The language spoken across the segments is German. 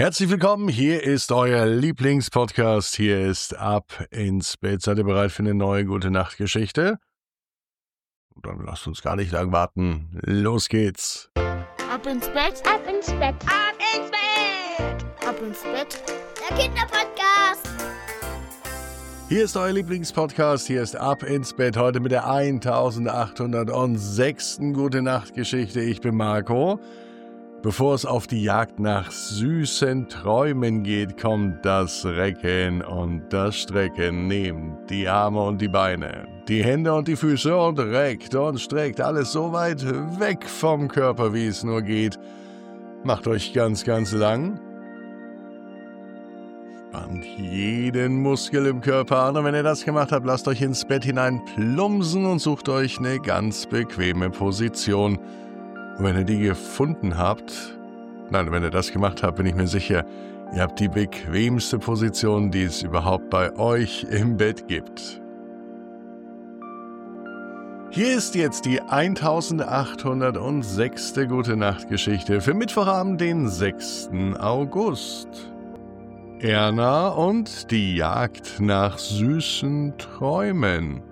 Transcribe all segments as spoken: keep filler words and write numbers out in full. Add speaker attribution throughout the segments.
Speaker 1: Herzlich willkommen, hier ist euer Lieblingspodcast, hier ist Ab ins Bett. Seid ihr bereit für eine neue Gute-Nacht-Geschichte? Dann lasst uns gar nicht lang warten, los geht's.
Speaker 2: Ab ins Bett,
Speaker 3: Ab ins Bett,
Speaker 4: Ab ins Bett!
Speaker 2: ab ins Bett.
Speaker 4: Der Kinderpodcast!
Speaker 1: Hier ist euer Lieblingspodcast, hier ist Ab ins Bett, heute mit der eintausendachthundertsechs. Gute-Nacht-Geschichte. Ich bin Marco. Bevor es auf die Jagd nach süßen Träumen geht, kommt das Recken und das Strecken. Nehmt die Arme und die Beine, die Hände und die Füße und reckt und streckt alles so weit weg vom Körper, wie es nur geht. Macht euch ganz, ganz lang. Spannt jeden Muskel im Körper an. Und wenn ihr das gemacht habt, lasst euch ins Bett hinein plumpsen und sucht euch eine ganz bequeme Position. Und wenn ihr die gefunden habt, nein, wenn ihr das gemacht habt, bin ich mir sicher, ihr habt die bequemste Position, die es überhaupt bei euch im Bett gibt. Hier ist jetzt die eintausendachthundertsechs. Gute-Nacht-Geschichte für Mittwochabend, den sechsten August. Erna und die Jagd nach süßen Träumen.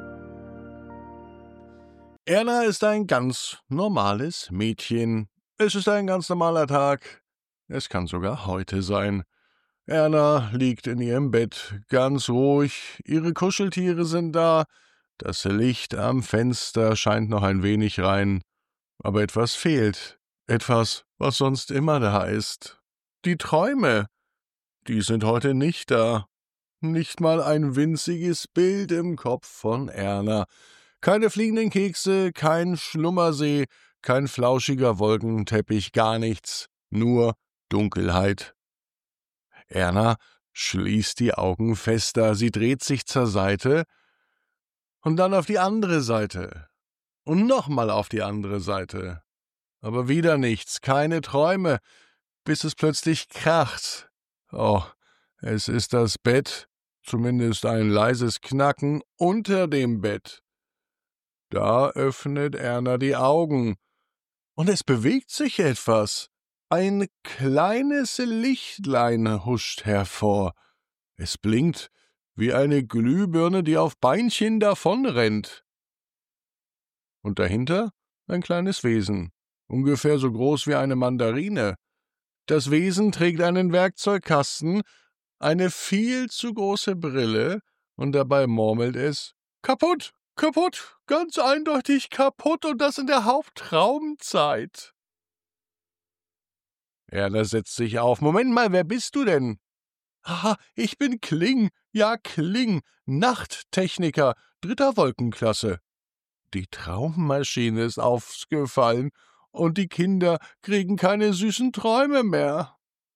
Speaker 1: Erna ist ein ganz normales Mädchen. Es ist ein ganz normaler Tag. Es kann sogar heute sein. Erna liegt in ihrem Bett, ganz ruhig. Ihre Kuscheltiere sind da. Das Licht am Fenster scheint noch ein wenig rein. Aber etwas fehlt. Etwas, was sonst immer da ist. Die Träume. Die sind heute nicht da. Nicht mal ein winziges Bild im Kopf von Erna. Keine fliegenden Kekse, kein Schlummersee, kein flauschiger Wolkenteppich, gar nichts, nur Dunkelheit. Erna schließt die Augen fester, sie dreht sich zur Seite und dann auf die andere Seite und nochmal auf die andere Seite. Aber wieder nichts, keine Träume, bis es plötzlich kracht. Oh, es ist das Bett, zumindest ein leises Knacken unter dem Bett. Da öffnet Erna die Augen, und es bewegt sich etwas. Ein kleines Lichtlein huscht hervor. Es blinkt wie eine Glühbirne, die auf Beinchen davonrennt. Und dahinter ein kleines Wesen, ungefähr so groß wie eine Mandarine. Das Wesen trägt einen Werkzeugkasten, eine viel zu große Brille, und dabei murmelt es: »Kaputt! Kaputt, ganz eindeutig kaputt, und das in der Hauptraumzeit.« Erna setzt sich auf. »Moment mal, wer bist du denn?« »Aha, ich bin Kling, ja Kling, Nachttechniker, dritter Wolkenklasse.« Die Traummaschine ist aufgefallen, und die Kinder kriegen keine süßen Träume mehr.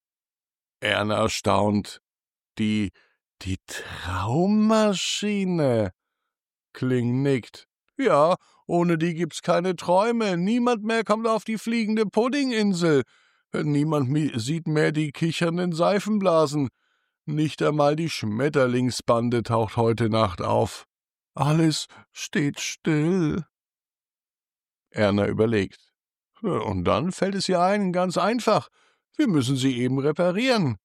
Speaker 1: Erna staunt. Die, die Traummaschine. Kling nickt. »Ja, ohne die gibt's keine Träume. Niemand mehr kommt auf die fliegende Puddinginsel. Niemand mi- sieht mehr die kichernden Seifenblasen. Nicht einmal die Schmetterlingsbande taucht heute Nacht auf. Alles steht still.« Erna überlegt. Und dann fällt es ihr ein, ganz einfach. Wir müssen sie eben reparieren.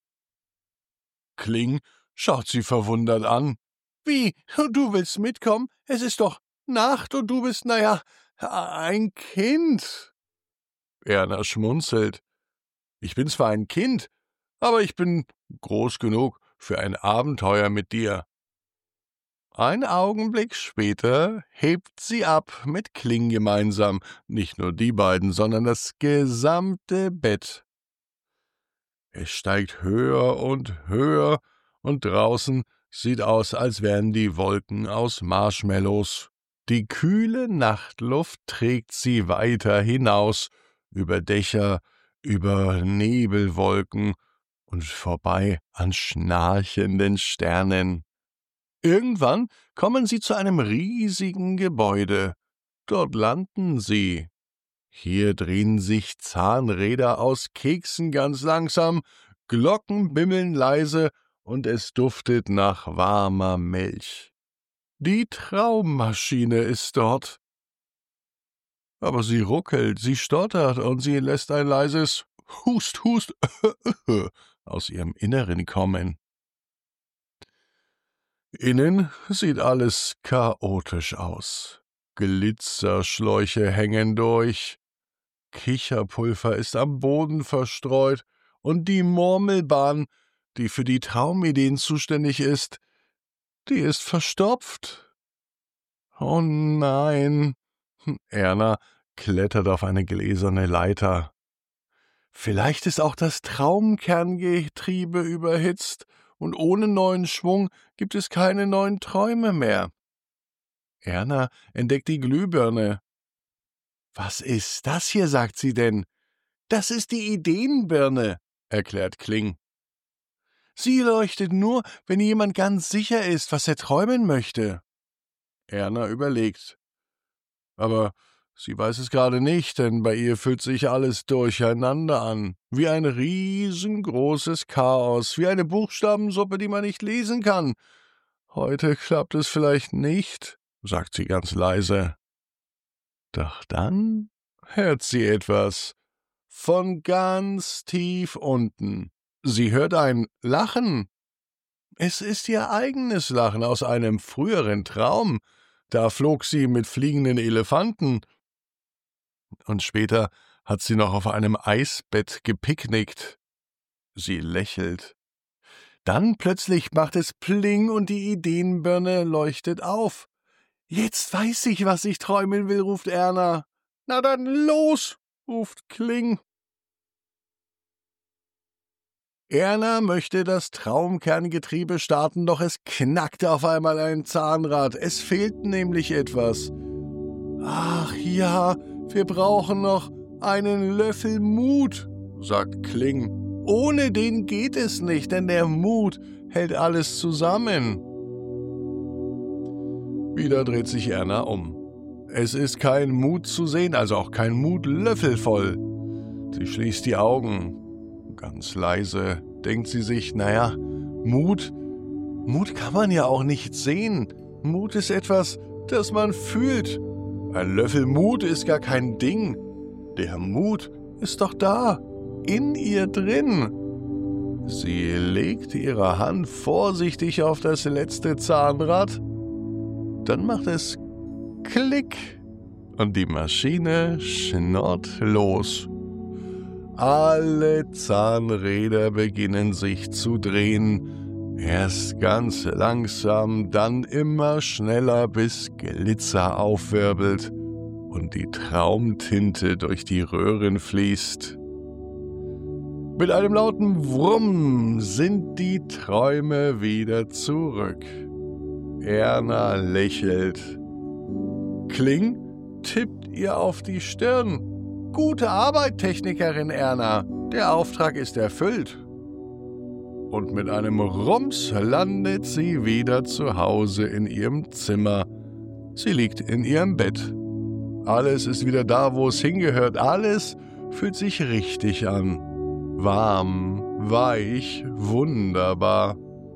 Speaker 1: Kling schaut sie verwundert an. »Wie, du willst mitkommen? Es ist doch Nacht und du bist, naja, ein Kind.« Erna schmunzelt. »Ich bin zwar ein Kind, aber ich bin groß genug für ein Abenteuer mit dir.« Ein Augenblick später hebt sie ab mit Kling gemeinsam, nicht nur die beiden, sondern das gesamte Bett. Es steigt höher und höher, und draußen sieht aus, als wären die Wolken aus Marshmallows. Die kühle Nachtluft trägt sie weiter hinaus, über Dächer, über Nebelwolken und vorbei an schnarchenden Sternen. Irgendwann kommen sie zu einem riesigen Gebäude. Dort landen sie. Hier drehen sich Zahnräder aus Keksen ganz langsam, Glocken bimmeln leise, und es duftet nach warmer Milch. Die Traummaschine ist dort. Aber sie ruckelt, sie stottert, und sie lässt ein leises Hust, Hust aus ihrem Inneren kommen. Innen sieht alles chaotisch aus. Glitzerschläuche hängen durch, Kicherpulver ist am Boden verstreut und die Murmelbahn, die für die Traumideen zuständig ist, die ist verstopft. Oh nein! Erna klettert auf eine gläserne Leiter. Vielleicht ist auch das Traumkerngetriebe überhitzt und ohne neuen Schwung gibt es keine neuen Träume mehr. Erna entdeckt die Glühbirne. »Was ist das hier?« sagt sie denn. »Das ist die Ideenbirne«, erklärt Kling. »Sie leuchtet nur, wenn jemand ganz sicher ist, was er träumen möchte.« Erna überlegt. Aber sie weiß es gerade nicht, denn bei ihr fühlt sich alles durcheinander an, wie ein riesengroßes Chaos, wie eine Buchstabensuppe, die man nicht lesen kann. »Heute klappt es vielleicht nicht«, sagt sie ganz leise. Doch dann hört sie etwas von ganz tief unten. Sie hört ein Lachen. Es ist ihr eigenes Lachen aus einem früheren Traum. Da flog sie mit fliegenden Elefanten. Und später hat sie noch auf einem Eisbett gepicknickt. Sie lächelt. Dann plötzlich macht es Pling und die Ideenbirne leuchtet auf. »Jetzt weiß ich, was ich träumen will«, ruft Erna. »Na dann los«, ruft Kling. Erna möchte das Traumkerngetriebe starten, doch es knackte auf einmal ein Zahnrad. Es fehlt nämlich etwas. »Ach ja, wir brauchen noch einen Löffel Mut«, sagt Kling. »Ohne den geht es nicht, denn der Mut hält alles zusammen.« Wieder dreht sich Erna um. Es ist kein Mut zu sehen, also auch kein Mutlöffel voll. Sie schließt die Augen. Ganz leise denkt sie sich, naja, Mut, Mut kann man ja auch nicht sehen. Mut ist etwas, das man fühlt. Ein Löffel Mut ist gar kein Ding. Der Mut ist doch da, in ihr drin. Sie legt ihre Hand vorsichtig auf das letzte Zahnrad. Dann macht es Klick und die Maschine schnurrt los. Alle Zahnräder beginnen sich zu drehen, erst ganz langsam, dann immer schneller, bis Glitzer aufwirbelt und die Traumtinte durch die Röhren fließt. Mit einem lauten Wrumm sind die Träume wieder zurück. Erna lächelt. Kling tippt ihr auf die Stirn. »Gute Arbeit, Technikerin Erna. Der Auftrag ist erfüllt.« Und mit einem Rums landet sie wieder zu Hause in ihrem Zimmer. Sie liegt in ihrem Bett. Alles ist wieder da, wo es hingehört. Alles fühlt sich richtig an. Warm, weich, wunderbar.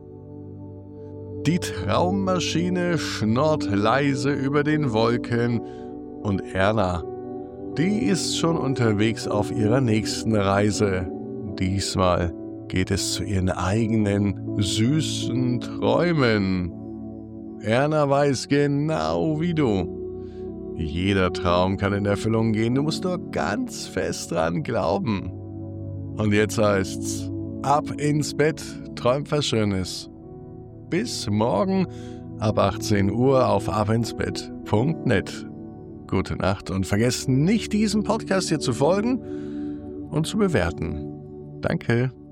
Speaker 1: Die Traummaschine schnurrt leise über den Wolken und Erna, die ist schon unterwegs auf ihrer nächsten Reise. Diesmal geht es zu ihren eigenen süßen Träumen. Erna weiß genau wie du. Jeder Traum kann in Erfüllung gehen, du musst nur ganz fest dran glauben. Und jetzt heißt's, ab ins Bett, träumt was Schönes. Bis morgen ab achtzehn Uhr auf abinsbett punkt net. Gute Nacht und vergesst nicht, diesem Podcast hier zu folgen und zu bewerten. Danke.